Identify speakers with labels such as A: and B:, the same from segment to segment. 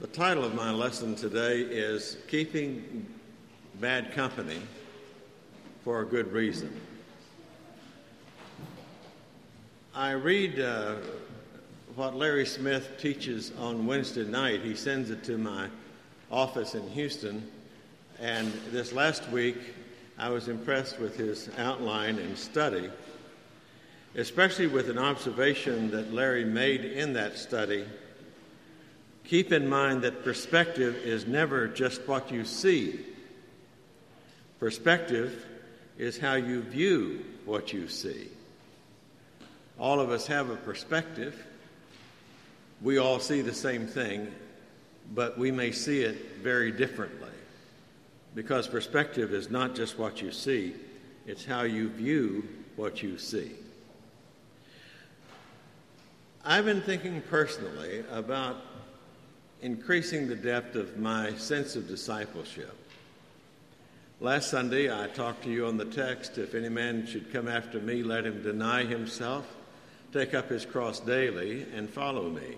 A: title of my lesson today is Keeping Bad Company for a Good Reason. I read what Larry Smith teaches on Wednesday night. He sends it to my office in Houston, and this last week I was impressed with his outline and study, especially with an observation that Larry made in that study. Keep in mind that perspective is never just what you see. Perspective is how you view what you see. All of us have a perspective. We all see the same thing, but we may see it very differently, because perspective is not just what you see, it's how you view what you see. I've been thinking personally about increasing the depth of my sense of discipleship. Last Sunday, I talked to you on the text, if any man should come after me, let him deny himself, take up his cross daily, and follow me.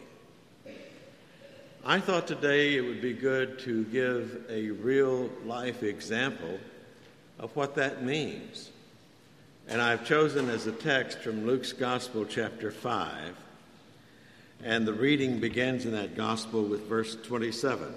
A: I thought today it would be good to give a real-life example of what that means. And I've chosen as a text from Luke's Gospel, chapter 5, and the reading begins in that Gospel with verse 27.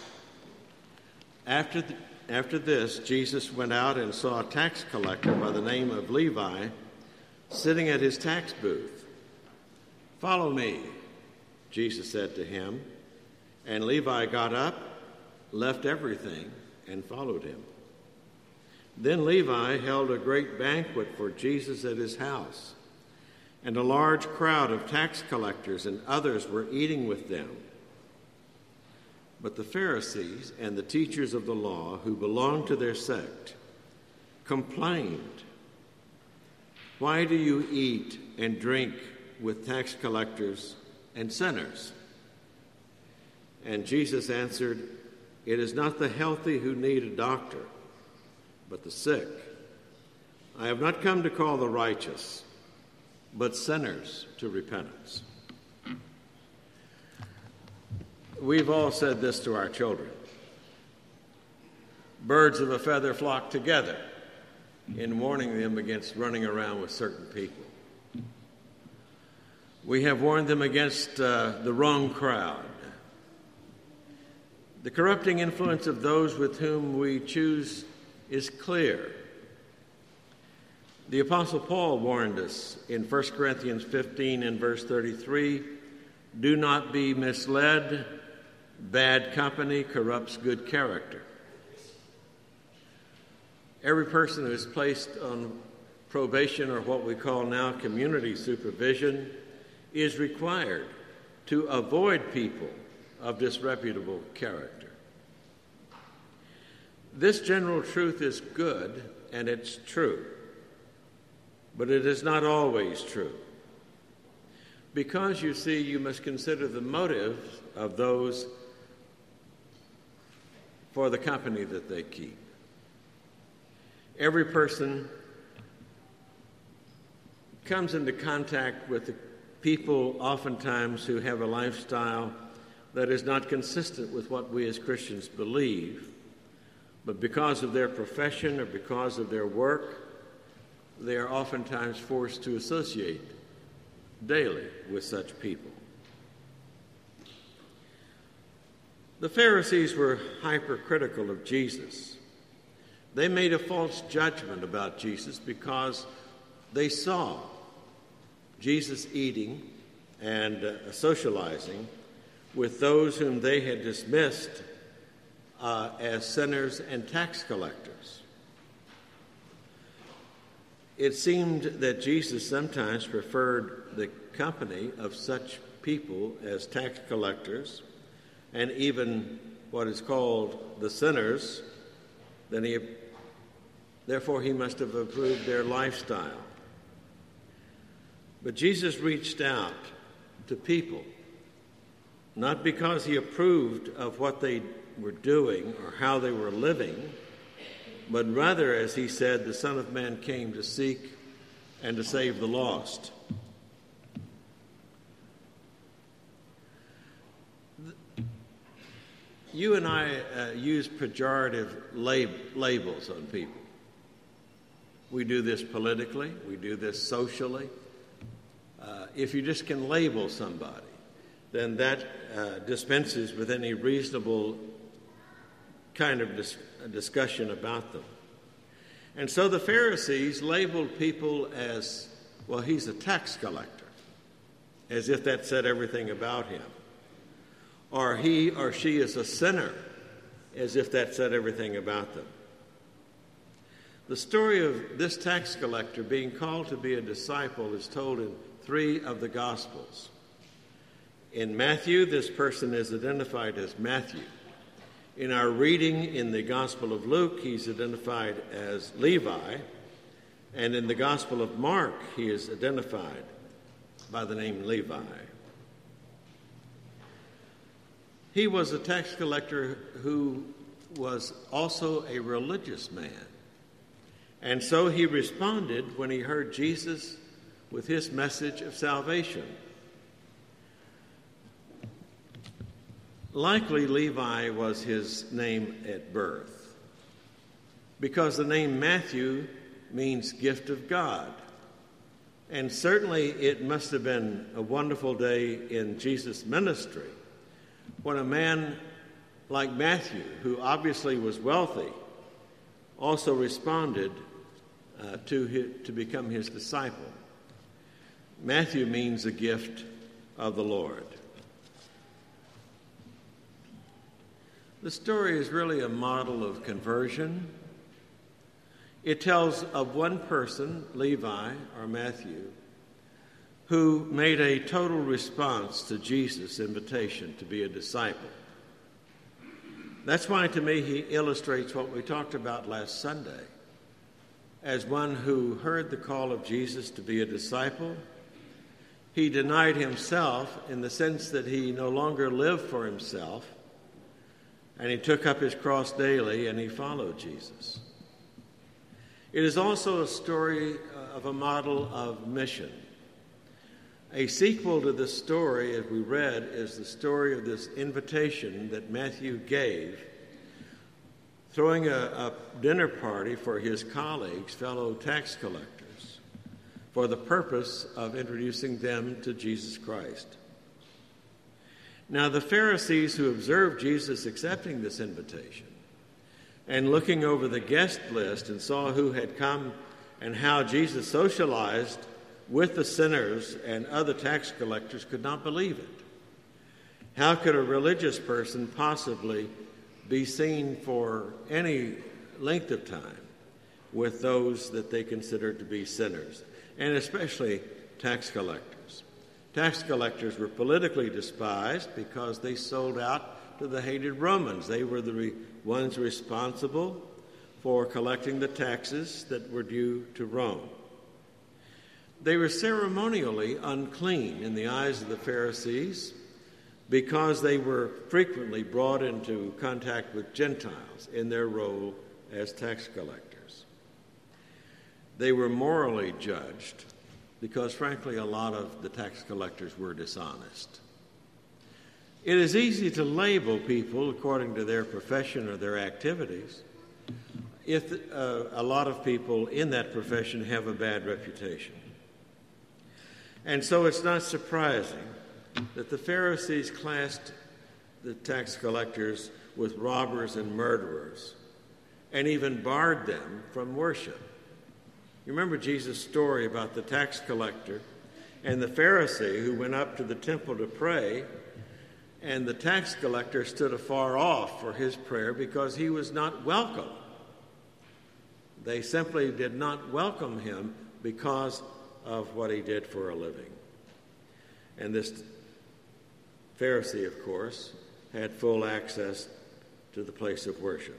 A: After this, Jesus went out and saw a tax collector by the name of Levi sitting at his tax booth. "Follow me," Jesus said to him. And Levi got up, left everything, and followed him. Then Levi held a great banquet for Jesus at his house, and a large crowd of tax collectors and others were eating with them. But the Pharisees and the teachers of the law, who belonged to their sect, complained, "Why do you eat and drink with tax collectors and sinners?" And Jesus answered, "It is not the healthy who need a doctor, but the sick. I have not come to call the righteous, but sinners to repentance." We've all said this to our children. Birds of a feather flock together in warning them against running around with certain people. We have warned them against the wrong crowd. The corrupting influence of those with whom we choose is clear. The Apostle Paul warned us in 1 Corinthians 15 and verse 33, "Do not be misled. Bad company corrupts good character." Every person who is placed on probation, or what we call now community supervision, is required to avoid people of disreputable character. This general truth is good and it's true, but it is not always true. Because, you see, you must consider the motives of those for the company that they keep. Every person comes into contact with the people oftentimes who have a lifestyle that is not consistent with what we as Christians believe, but because of their profession or because of their work, they are oftentimes forced to associate daily with such people. The Pharisees were hypercritical of Jesus. They made a false judgment about Jesus because they saw Jesus eating and socializing with those whom they had dismissed as sinners and tax collectors. It seemed that Jesus sometimes preferred the company of such people as tax collectors and even what is called the sinners, therefore he must have approved their lifestyle. But Jesus reached out to people, not because he approved of what they were doing or how they were living, but rather, as he said, the Son of Man came to seek and to save the lost. you and I use pejorative labels on people. We do this politically. We do this socially. If you just can label somebody, then that dispenses with any reasonable kind of discussion about them. And so the Pharisees labeled people as, well, he's a tax collector, as if that said everything about him. Or he or she is a sinner, as if that said everything about them. The story of this tax collector being called to be a disciple is told in 3 of the Gospels. In Matthew, this person is identified as Matthew. In our reading in the Gospel of Luke, he's identified as Levi. And in the Gospel of Mark, he is identified by the name Levi. He was a tax collector who was also a religious man. And so he responded when he heard Jesus with his message of salvation. Likely Levi was his name at birth, because the name Matthew means gift of God. And certainly it must have been a wonderful day in Jesus' ministry when a man like Matthew, who obviously was wealthy, also responded to become his disciple. Matthew means a gift of the Lord. The story is really a model of conversion. It tells of one person, Levi or Matthew, who made a total response to Jesus' invitation to be a disciple. That's why, to me, he illustrates what we talked about last Sunday. As one who heard the call of Jesus to be a disciple, he denied himself in the sense that he no longer lived for himself, and he took up his cross daily and he followed Jesus. It is also a story of a model of mission. A sequel to this story, as we read, is the story of this invitation that Matthew gave, throwing a dinner party for his colleagues, fellow tax collectors, for the purpose of introducing them to Jesus Christ. Now, the Pharisees who observed Jesus accepting this invitation and looking over the guest list and saw who had come and how Jesus socialized with the sinners and other tax collectors could not believe it. How could a religious person possibly be seen for any length of time with those that they considered to be sinners, and especially tax collectors? Tax collectors were politically despised because they sold out to the hated Romans. They were the ones responsible for collecting the taxes that were due to Rome. They were ceremonially unclean in the eyes of the Pharisees because they were frequently brought into contact with Gentiles in their role as tax collectors. They were morally judged because, frankly, a lot of the tax collectors were dishonest. It is easy to label people according to their profession or their activities if a lot of people in that profession have a bad reputation. And so it's not surprising that the Pharisees classed the tax collectors with robbers and murderers and even barred them from worship. You remember Jesus' story about the tax collector and the Pharisee who went up to the temple to pray, and the tax collector stood afar off for his prayer because he was not welcome. They simply did not welcome him because of what he did for a living. And this Pharisee, of course, had full access to the place of worship.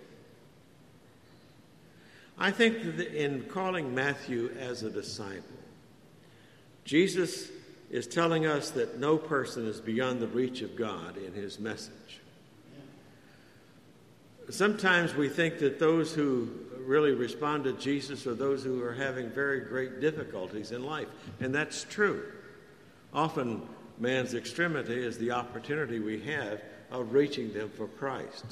A: I think that in calling Matthew as a disciple, Jesus is telling us that no person is beyond the reach of God in his message. Sometimes we think that those who really respond to Jesus are those who are having very great difficulties in life, and that's true. Often man's extremity is the opportunity we have of reaching them for Christ.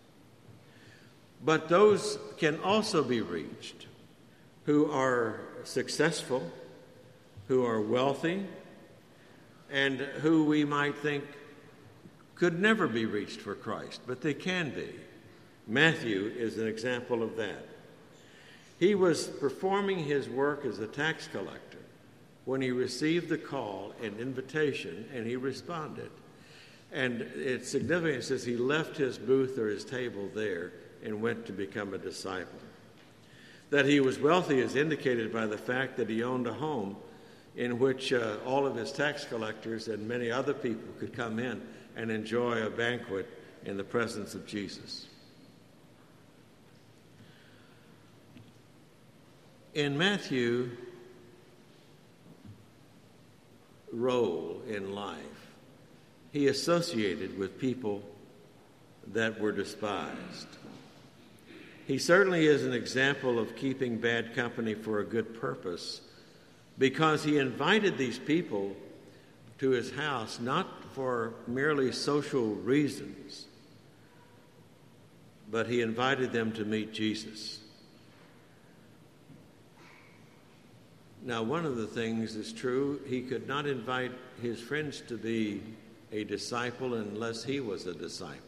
A: But those can also be reached who are successful, who are wealthy, and who we might think could never be reached for Christ, but they can be. Matthew is an example of that. He was performing his work as a tax collector when he received the call and invitation, and he responded. And it's significant, it says he left his booth or his table there and went to become a disciple. That he was wealthy is indicated by the fact that he owned a home in which all of his tax collectors and many other people could come in and enjoy a banquet in the presence of Jesus. In Matthew's role in life, he associated with people that were despised. He certainly is an example of keeping bad company for a good purpose, because he invited these people to his house not for merely social reasons, but he invited them to meet Jesus. Now, one of the things is true, he could not invite his friends to be a disciple unless he was a disciple.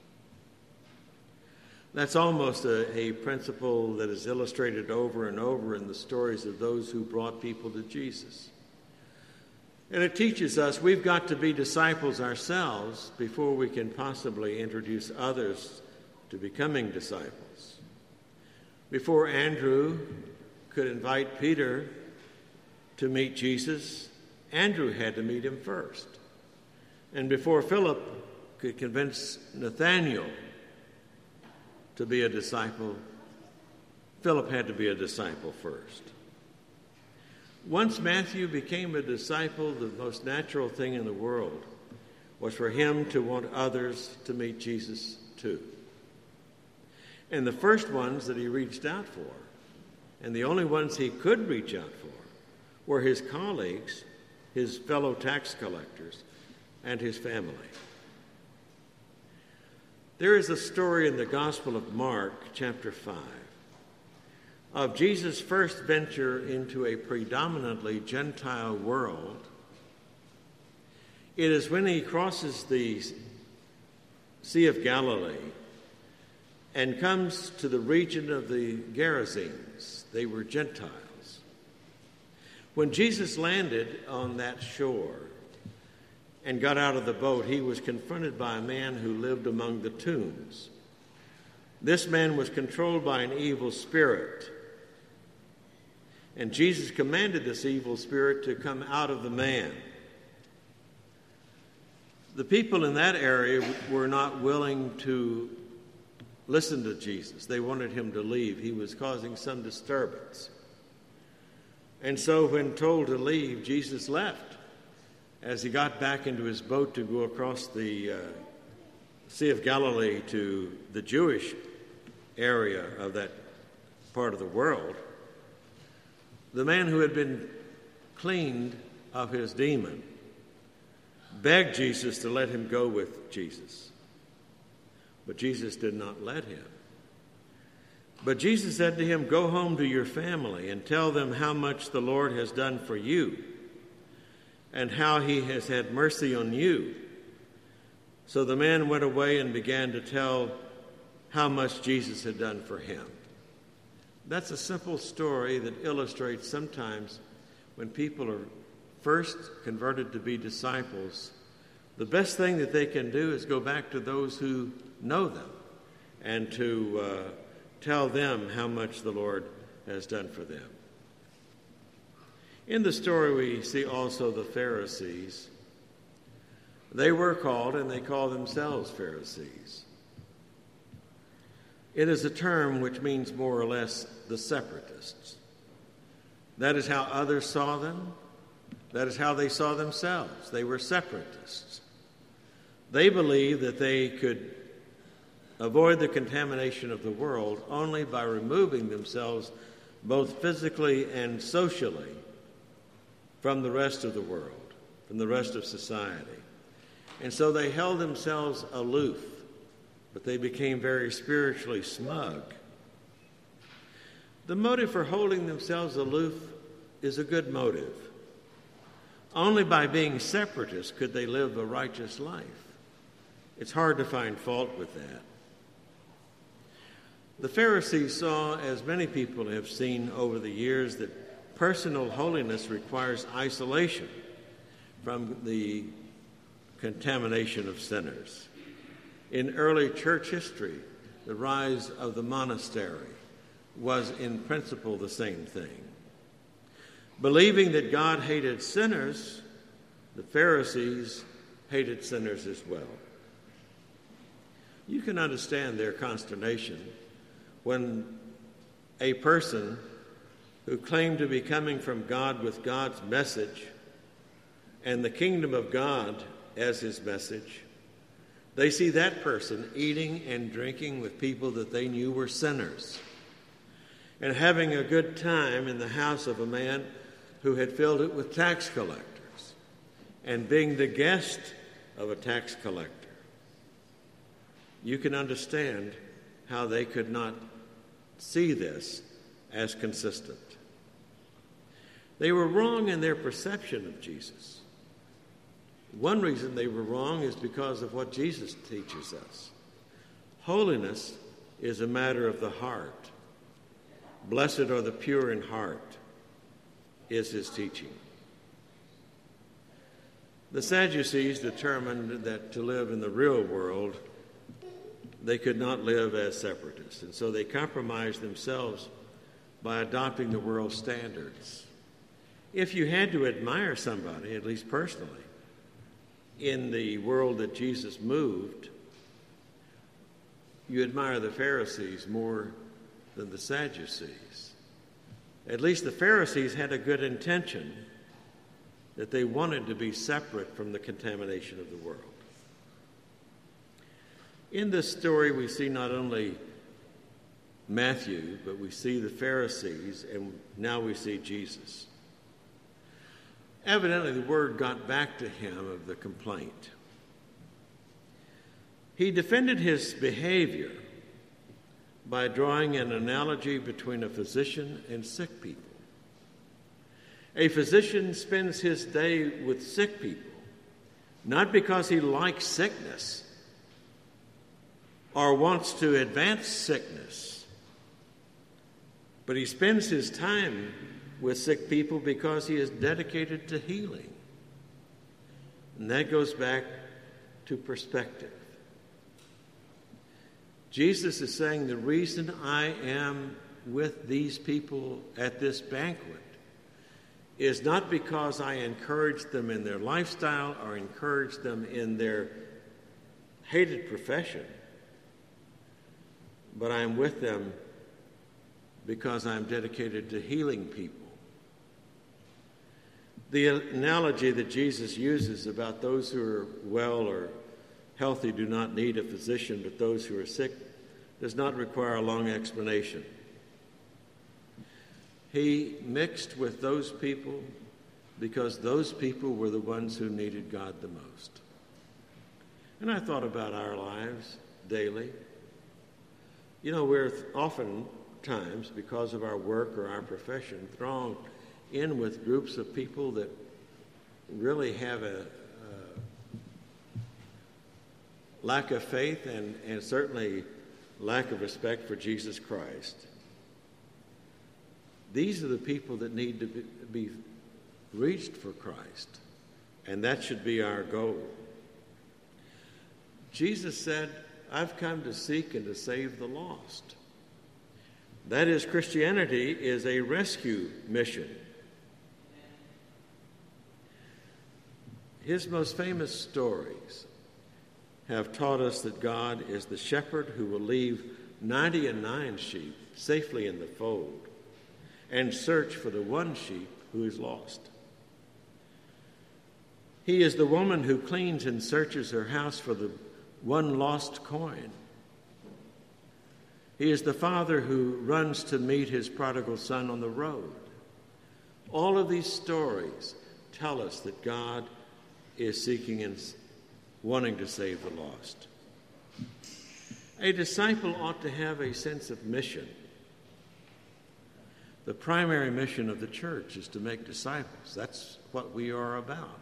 A: That's almost a principle that is illustrated over and over in the stories of those who brought people to Jesus. And it teaches us we've got to be disciples ourselves before we can possibly introduce others to becoming disciples. Before Andrew could invite Peter to meet Jesus, Andrew had to meet him first. And before Philip could convince Nathanael to be a disciple, Philip had to be a disciple first. Once Matthew became a disciple, the most natural thing in the world was for him to want others to meet Jesus too. And the first ones that he reached out for, and the only ones he could reach out for, were his colleagues, his fellow tax collectors, and his family. There is a story in the Gospel of Mark, chapter 5, of Jesus' first venture into a predominantly Gentile world. It is when he crosses the Sea of Galilee and comes to the region of the Gerasenes. They were Gentiles. When Jesus landed on that shore and got out of the boat, he was confronted by a man who lived among the tombs. This man was controlled by an evil spirit, and Jesus commanded this evil spirit to come out of the man. The people in that area were not willing to listen to Jesus. They wanted him to leave. He was causing some disturbance. And so when told to leave, Jesus left. As he got back into his boat to go across the Sea of Galilee to the Jewish area of that part of the world, the man who had been cleaned of his demon begged Jesus to let him go with Jesus. But Jesus did not let him. But Jesus said to him, "Go home to your family and tell them how much the Lord has done for you and how he has had mercy on you." So the man went away and began to tell how much Jesus had done for him. That's a simple story that illustrates sometimes when people are first converted to be disciples, the best thing that they can do is go back to those who know them and to tell them how much the Lord has done for them. In the story, we see also the Pharisees. They were called, and they call themselves Pharisees. It is a term which means more or less the separatists. That is how others saw them. That is how they saw themselves. They were separatists. They believed that they could avoid the contamination of the world only by removing themselves both physically and socially from the rest of the world, from the rest of society. And so they held themselves aloof, but they became very spiritually smug. The motive for holding themselves aloof is a good motive. Only by being separatists could they live a righteous life. It's hard to find fault with that. The Pharisees saw, as many people have seen over the years, that personal holiness requires isolation from the contamination of sinners. In early church history, the rise of the monastery was in principle the same thing. Believing that God hated sinners, the Pharisees hated sinners as well. You can understand their consternation when a person who claimed to be coming from God with God's message and the kingdom of God as his message, they see that person eating and drinking with people that they knew were sinners and having a good time in the house of a man who had filled it with tax collectors and being the guest of a tax collector. You can understand how they could not see this as consistent. They were wrong in their perception of Jesus. One reason they were wrong is because of what Jesus teaches us. Holiness is a matter of the heart. Blessed are the pure in heart, is his teaching. The Sadducees determined that to live in the real world, they could not live as separatists, and so they compromised themselves by adopting the world's standards. If you had to admire somebody, at least personally, in the world that Jesus moved, you admire the Pharisees more than the Sadducees. At least the Pharisees had a good intention, that they wanted to be separate from the contamination of the world. In this story, we see not only Matthew, but we see the Pharisees, and now we see Jesus. Evidently, the word got back to him of the complaint. He defended his behavior by drawing an analogy between a physician and sick people. A physician spends his day with sick people, not because he likes sickness or wants to advance sickness, but he spends his time with sick people because he is dedicated to healing. And that goes back to perspective. Jesus is saying the reason I am with these people at this banquet is not because I encourage them in their lifestyle or encourage them in their hated profession, but I am with them because I am dedicated to healing people. The analogy that Jesus uses about those who are well or healthy do not need a physician, but those who are sick does not require a long explanation. He mixed with those people because those people were the ones who needed God the most. And I thought about our lives daily. You know, we're oftentimes, because of our work or our profession, thrown in with groups of people that really have a lack of faith and certainly lack of respect for Jesus Christ. These are the people that need to be reached for Christ, and that should be our goal. Jesus said, I've come to seek and to save the lost. That is, Christianity is a rescue mission. His most famous stories have taught us that God is the shepherd who will leave 99 sheep safely in the fold and search for the one sheep who is lost. He is the woman who cleans and searches her house for the one lost coin. He is the father who runs to meet his prodigal son on the road. All of these stories tell us that God is seeking and wanting to save the lost. A disciple ought to have a sense of mission. The primary mission of the church is to make disciples. That's what we are about.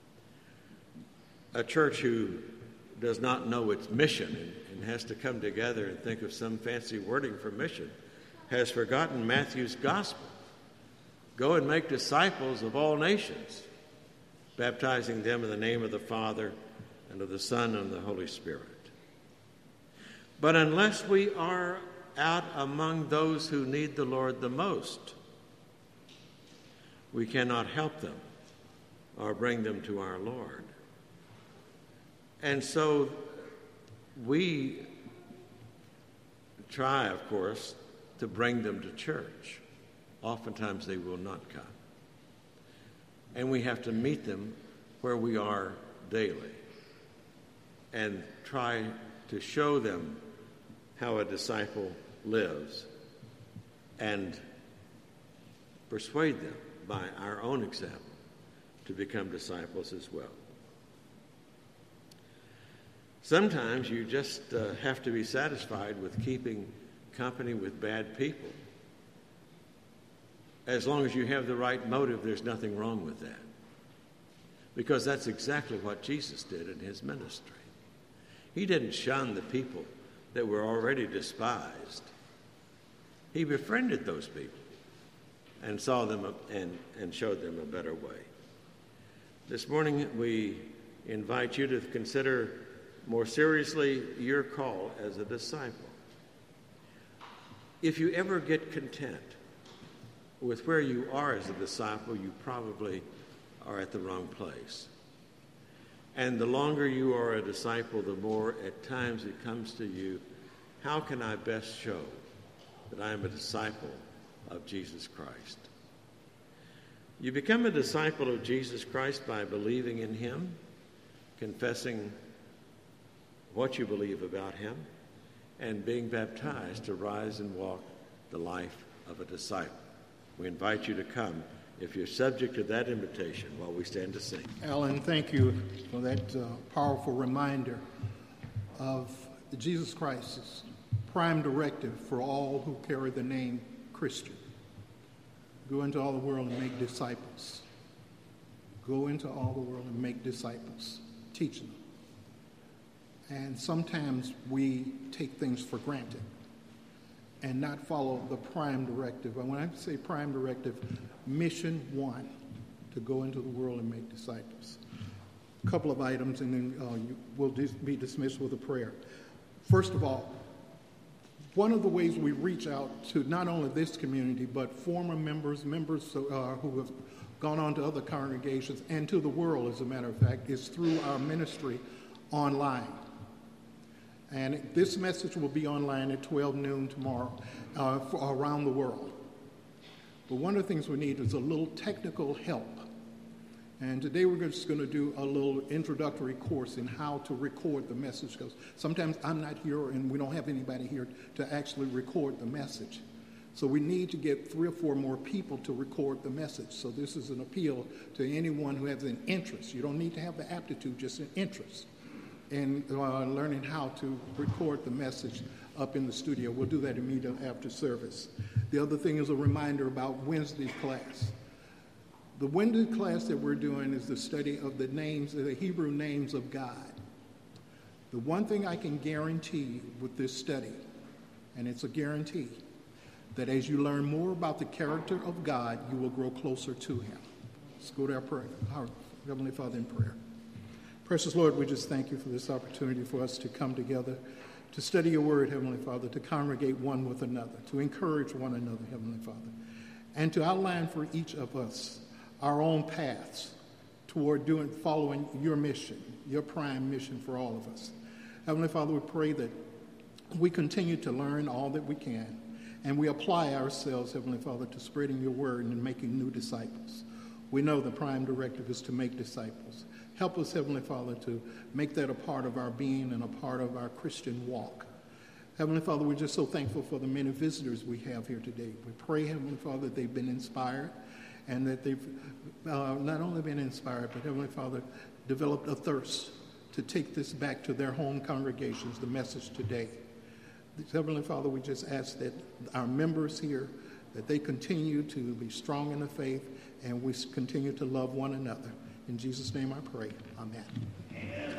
A: A church who does not know its mission and has to come together and think of some fancy wording for mission has forgotten Matthew's gospel. Go and make disciples of all nations, baptizing them in the name of the Father and of the Son and of the Holy Spirit. But unless we are out among those who need the Lord the most, we cannot help them or bring them to our Lord. And so we try, of course, to bring them to church. Oftentimes they will not come. And we have to meet them where we are daily and try to show them how a disciple lives and persuade them by our own example to become disciples as well. Sometimes you just have to be satisfied with keeping company with bad people. As long as you have the right motive, there's nothing wrong with that. Because that's exactly what Jesus did in his ministry. He didn't shun the people that were already despised. He befriended those people and saw them and showed them a better way. This morning we invite you to consider more seriously your call as a disciple. If you ever get content with where you are as a disciple, you probably are at the wrong place. And the longer you are a disciple, the more at times it comes to you, how can I best show that I am a disciple of Jesus Christ? You become a disciple of Jesus Christ by believing in him, confessing what you believe about him, and being baptized to rise and walk the life of a disciple. We invite you to come if you're subject to that invitation while we stand to sing.
B: Alan, thank you for that powerful reminder of Jesus Christ's prime directive for all who carry the name Christian. Go into all the world and make disciples. Go into all the world and make disciples. Teach them. And sometimes we take things for granted and not follow the prime directive. And when I say prime directive, mission one, to go into the world and make disciples. A couple of items, and then we'll be dismissed with a prayer. First of all, one of the ways we reach out to not only this community, but former members who have gone on to other congregations, and to the world, as a matter of fact, is through our ministry online. And this message will be online at 12 noon tomorrow around the world. But one of the things we need is a little technical help. And today we're just going to do a little introductory course in how to record the message, because sometimes I'm not here and we don't have anybody here to actually record the message. So we need to get 3 or 4 more people to record the message. So this is an appeal to anyone who has an interest. You don't need to have the aptitude, just an interest in learning how to record the message up in the studio. We'll do that immediately after service. The other thing is a reminder about Wednesday's class. The Wednesday class that we're doing is the study of the names, the Hebrew names of God. The one thing I can guarantee with this study, and it's a guarantee, that as you learn more about the character of God, you will grow closer to him. Let's go to our Heavenly Father in prayer. Precious Lord, we just thank you for this opportunity for us to come together, to study your word, Heavenly Father, to congregate one with another, to encourage one another, Heavenly Father, and to outline for each of us our own paths toward following your mission, your prime mission for all of us. Heavenly Father, we pray that we continue to learn all that we can, and we apply ourselves, Heavenly Father, to spreading your word and making new disciples. We know the prime directive is to make disciples. Help us, Heavenly Father, to make that a part of our being and a part of our Christian walk. Heavenly Father, we're just so thankful for the many visitors we have here today. We pray, Heavenly Father, that they've been inspired and that they've not only been inspired, but, Heavenly Father, developed a thirst to take this back to their home congregations, the message today. Heavenly Father, we just ask that our members here, that they continue to be strong in the faith, and we continue to love one another. In Jesus' name I pray. Amen.